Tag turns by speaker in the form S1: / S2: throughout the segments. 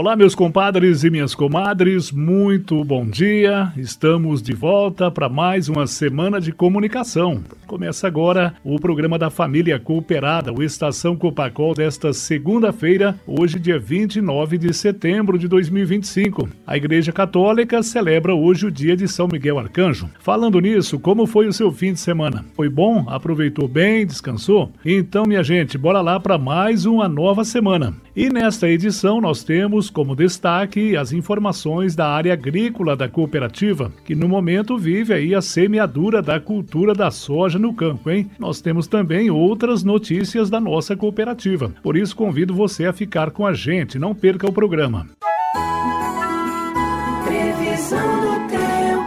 S1: Olá, meus compadres e minhas comadres, muito bom dia. Estamos de volta para mais uma semana de comunicação. Começa agora o programa da Família Cooperada, o Estação Copacol desta segunda-feira, hoje dia 29 de setembro de 2025. A Igreja Católica celebra hoje o dia de São Miguel Arcanjo. Falando nisso, como foi o seu fim de semana? Foi bom? Aproveitou bem? Descansou? Então, minha gente, bora lá para mais uma nova semana. E nesta edição nós temos como destaque as informações da área agrícola da cooperativa, que no momento vive aí a semeadura da cultura da soja no campo, hein? Nós temos também outras notícias da nossa cooperativa. Por isso convido você a ficar com a gente, não perca o programa.
S2: Previsão do tempo.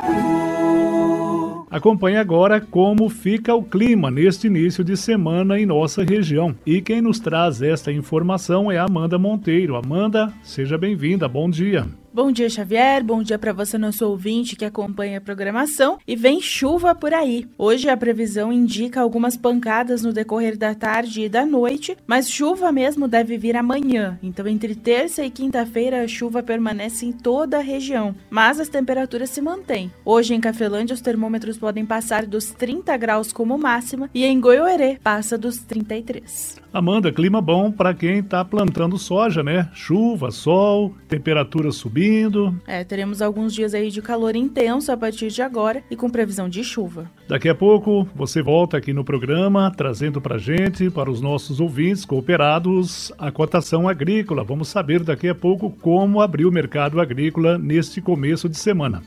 S1: Acompanhe agora como fica o clima neste início de semana em nossa região. E quem nos traz esta informação é a Amanda Monteiro. Amanda, seja bem-vinda, bom dia.
S3: Bom dia, Xavier. Bom dia para você, nosso ouvinte que acompanha a programação. E vem chuva por aí. Hoje a previsão indica algumas pancadas no decorrer da tarde e da noite, mas chuva mesmo deve vir amanhã. Então, entre terça e quinta-feira, a chuva permanece em toda a região, mas as temperaturas se mantêm. Hoje, em Cafelândia, os termômetros podem passar dos 30 graus como máxima e em Goiôerê passa dos 33.
S1: Amanda, clima bom para quem está plantando soja, né? Chuva, sol, temperatura subindo.
S3: Teremos alguns dias aí de calor intenso a partir de agora e com previsão de chuva.
S1: Daqui a pouco você volta aqui no programa trazendo para gente, para os nossos ouvintes cooperados, a cotação agrícola. Vamos saber daqui a pouco como abriu o mercado agrícola neste começo de semana.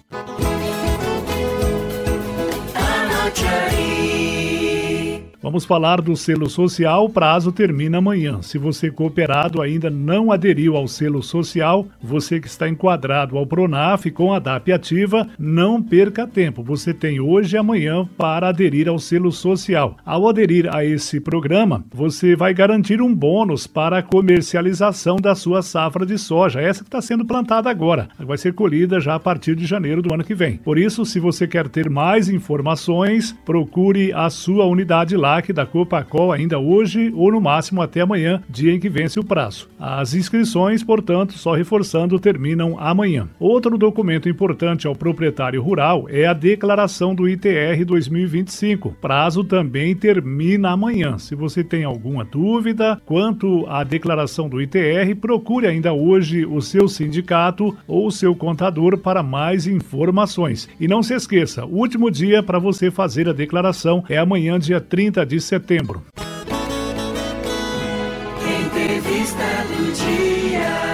S1: Vamos falar do selo social, o prazo termina amanhã. Se você cooperado ainda não aderiu ao selo social, você que está enquadrado ao Pronaf com a DAP ativa, não perca tempo. Você tem hoje e amanhã para aderir ao selo social. Ao aderir a esse programa, você vai garantir um bônus para a comercialização da sua safra de soja, essa que está sendo plantada agora. Vai ser colhida já a partir de janeiro do ano que vem. Por isso, se você quer ter mais informações, procure a sua unidade lá da Copacol ainda hoje ou no máximo até amanhã, dia em que vence o prazo. As inscrições, portanto, só reforçando, terminam amanhã. Outro documento importante ao proprietário rural é a declaração do ITR 2025. Prazo também termina amanhã. Se você tem alguma dúvida quanto à declaração do ITR, procure ainda hoje o seu sindicato ou o seu contador para mais informações. E não se esqueça, o último dia para você fazer a declaração é amanhã, dia 30 de setembro.
S2: Entrevista do dia.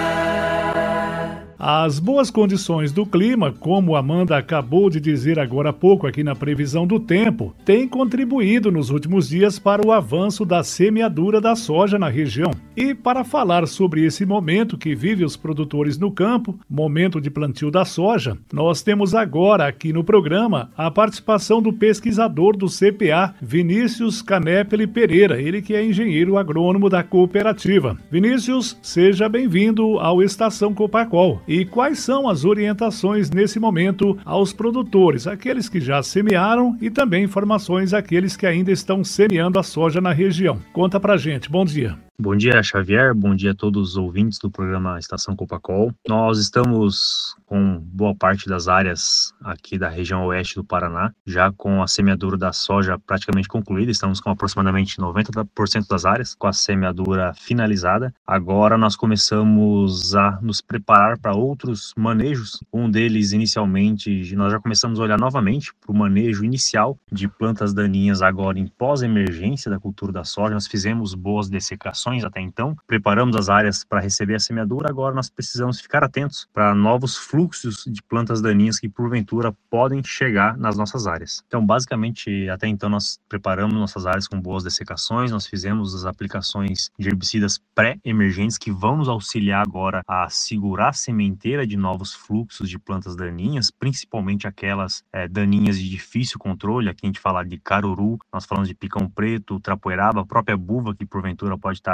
S1: As boas condições do clima, como a Amanda acabou de dizer agora há pouco aqui na previsão do tempo, têm contribuído nos últimos dias para o avanço da semeadura da soja na região. E para falar sobre esse momento que vive os produtores no campo, momento de plantio da soja, nós temos agora aqui no programa a participação do pesquisador do CPA, Vinícius Canepeli Pereira, ele que é engenheiro agrônomo da cooperativa. Vinícius, seja bem-vindo ao Estação Copacol. E quais são as orientações nesse momento aos produtores, aqueles que já semearam e também informações àqueles que ainda estão semeando a soja na região? Conta pra gente, bom dia.
S4: Bom dia, Xavier. Bom dia a todos os ouvintes do programa Estação Copacol. Nós estamos com boa parte das áreas aqui da região oeste do Paraná, já com a semeadura da soja praticamente concluída. Estamos com aproximadamente 90% das áreas com a semeadura finalizada. Agora nós começamos a nos preparar para outros manejos. Um deles, inicialmente, nós já começamos a olhar novamente para o manejo inicial de plantas daninhas agora em pós-emergência da cultura da soja. Nós fizemos boas dessecações até então, preparamos as áreas para receber a semeadura, agora nós precisamos ficar atentos para novos fluxos de plantas daninhas que porventura podem chegar nas nossas áreas. Então, basicamente, até então nós preparamos nossas áreas com boas dessecações, nós fizemos as aplicações de herbicidas pré-emergentes que vão nos auxiliar agora a segurar a sementeira de novos fluxos de plantas daninhas, principalmente aquelas daninhas de difícil controle. Aqui a gente fala de caruru, nós falamos de picão preto, trapoeraba, a própria buva que porventura pode estar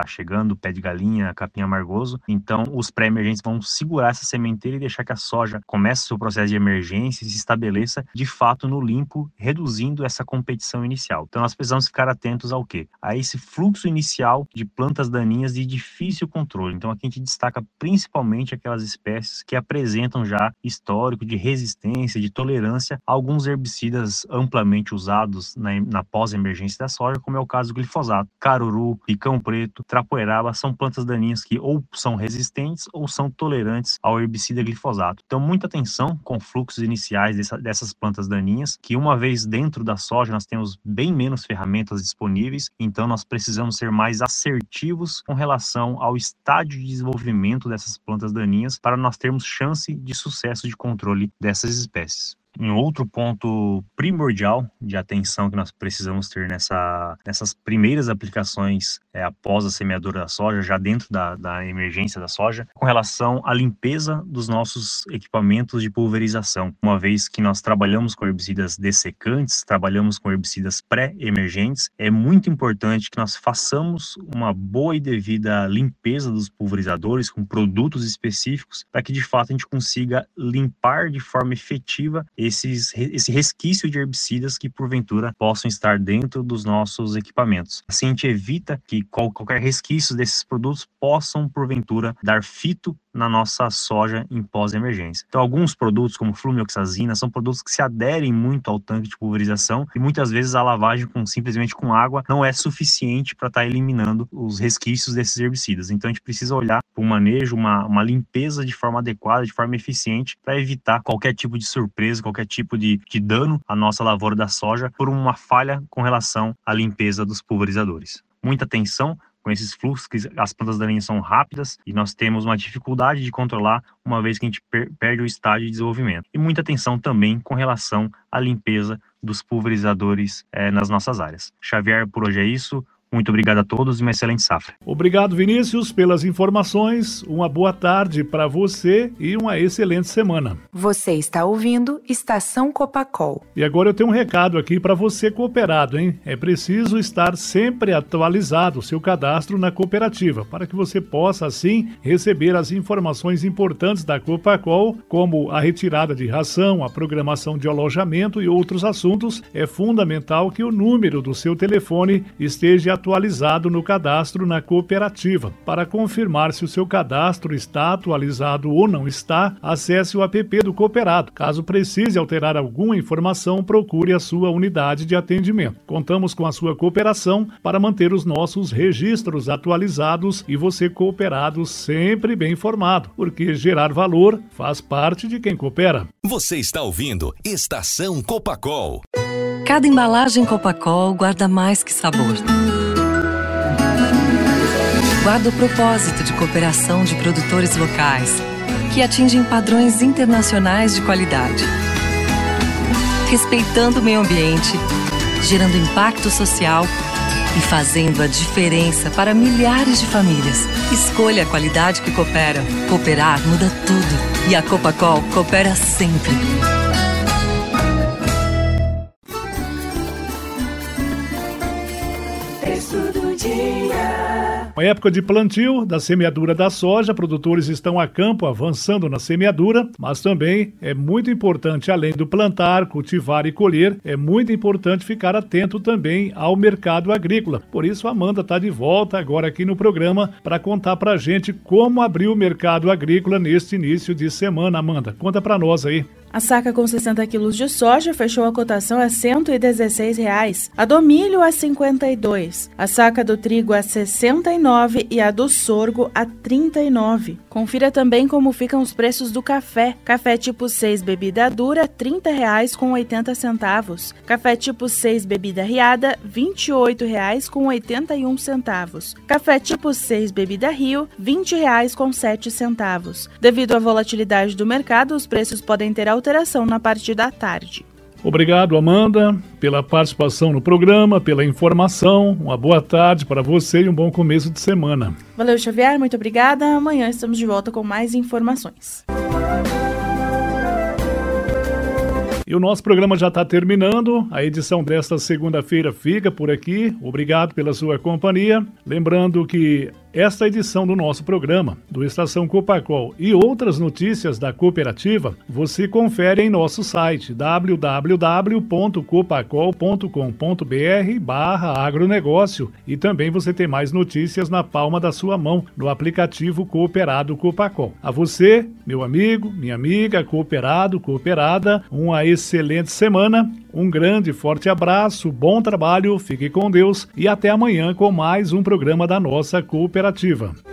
S4: está chegando, pé de galinha, capim amargoso. Então, os pré-emergentes vão segurar essa sementeira e deixar que a soja comece o seu processo de emergência e se estabeleça de fato no limpo, reduzindo essa competição inicial. Então, nós precisamos ficar atentos ao quê? A esse fluxo inicial de plantas daninhas de difícil controle. Então, aqui a gente destaca principalmente aquelas espécies que apresentam já histórico de resistência, de tolerância a alguns herbicidas amplamente usados na pós-emergência da soja, como é o caso do glifosato. Caruru, picão preto, trapoeraba são plantas daninhas que ou são resistentes ou são tolerantes ao herbicida glifosato. Então, muita atenção com fluxos iniciais dessas plantas daninhas, que uma vez dentro da soja nós temos bem menos ferramentas disponíveis, então nós precisamos ser mais assertivos com relação ao estágio de desenvolvimento dessas plantas daninhas para nós termos chance de sucesso de controle dessas espécies. Um outro ponto primordial de atenção que nós precisamos ter nessas primeiras aplicações após a semeadura da soja, já dentro da emergência da soja, com relação à limpeza dos nossos equipamentos de pulverização. Uma vez que nós trabalhamos com herbicidas dessecantes, trabalhamos com herbicidas pré-emergentes, é muito importante que nós façamos uma boa e devida limpeza dos pulverizadores com produtos específicos para que de fato a gente consiga limpar de forma efetiva esse resquício de herbicidas que porventura possam estar dentro dos nossos equipamentos. Assim a gente evita que qualquer resquício desses produtos possam porventura dar fito na nossa soja em pós-emergência. Então, alguns produtos, como flumioxazina, são produtos que se aderem muito ao tanque de pulverização e muitas vezes a lavagem simplesmente com água não é suficiente para estar eliminando os resquícios desses herbicidas. Então, a gente precisa olhar para o manejo, uma limpeza de forma adequada, de forma eficiente, para evitar qualquer tipo de surpresa, qualquer tipo de dano à nossa lavoura da soja por uma falha com relação à limpeza dos pulverizadores. Muita atenção com esses fluxos, que as plantas daninhas são rápidas e nós temos uma dificuldade de controlar uma vez que a gente perde o estágio de desenvolvimento. E muita atenção também com relação à limpeza dos pulverizadores nas nossas áreas. Xavier, por hoje é isso. Muito obrigado a todos e uma excelente safra.
S1: Obrigado, Vinícius, pelas informações. Uma boa tarde para você e uma excelente semana.
S5: Você está ouvindo Estação Copacol.
S1: E agora eu tenho um recado aqui para você cooperado, hein? É preciso estar sempre atualizado o seu cadastro na cooperativa, para que você possa, assim, receber as informações importantes da Copacol, como a retirada de ração, a programação de alojamento e outros assuntos. É fundamental que o número do seu telefone esteja atualizado no cadastro na cooperativa. Para confirmar se o seu cadastro está atualizado ou não está, acesse o app do cooperado. Caso precise alterar alguma informação, procure a sua unidade de atendimento. Contamos com a sua cooperação para manter os nossos registros atualizados e você cooperado sempre bem informado, porque gerar valor faz parte de quem coopera.
S6: Você está ouvindo Estação Copacol.
S7: Cada embalagem Copacol guarda mais que sabor. Guarda o propósito de cooperação de produtores locais, que atingem padrões internacionais de qualidade. Respeitando o meio ambiente, gerando impacto social e fazendo a diferença para milhares de famílias. Escolha a qualidade que coopera. Cooperar muda tudo. E a Copacol coopera sempre.
S1: Na época de plantio da semeadura da soja, produtores estão a campo avançando na semeadura, mas também é muito importante, além do plantar, cultivar e colher, é muito importante ficar atento também ao mercado agrícola. Por isso a Amanda está de volta agora aqui no programa para contar pra gente como abriu o mercado agrícola neste início de semana. Amanda, conta pra nós aí.
S3: A saca com 60 quilos de soja fechou a cotação a R$ 116,00, a do milho a R$ 52,00, a saca do trigo a R$ 69,00 e a do sorgo a R$ 39,00. Confira também como ficam os preços do café. Café tipo 6 bebida dura, R$ 30,80. Café tipo 6 bebida riada, R$ 28,81. Café tipo 6 bebida Rio, R$ 20,07. Devido à volatilidade do mercado, os preços podem ter alteração na parte da tarde.
S1: Obrigado, Amanda, pela participação no programa, pela informação. Uma boa tarde para você e um bom começo de semana.
S3: Valeu, Xavier, muito obrigada. Amanhã estamos de volta com mais informações.
S1: E o nosso programa já está terminando. A edição desta segunda-feira fica por aqui. Obrigado pela sua companhia. Lembrando que esta edição do nosso programa, do Estação Copacol e outras notícias da cooperativa, você confere em nosso site www.copacol.com.br/agronegócio, e também você tem mais notícias na palma da sua mão no aplicativo Cooperado Copacol. A você, meu amigo, minha amiga, cooperado, cooperada, uma excelente semana, um grande e forte abraço, bom trabalho, fique com Deus e até amanhã com mais um programa da nossa cooperativa.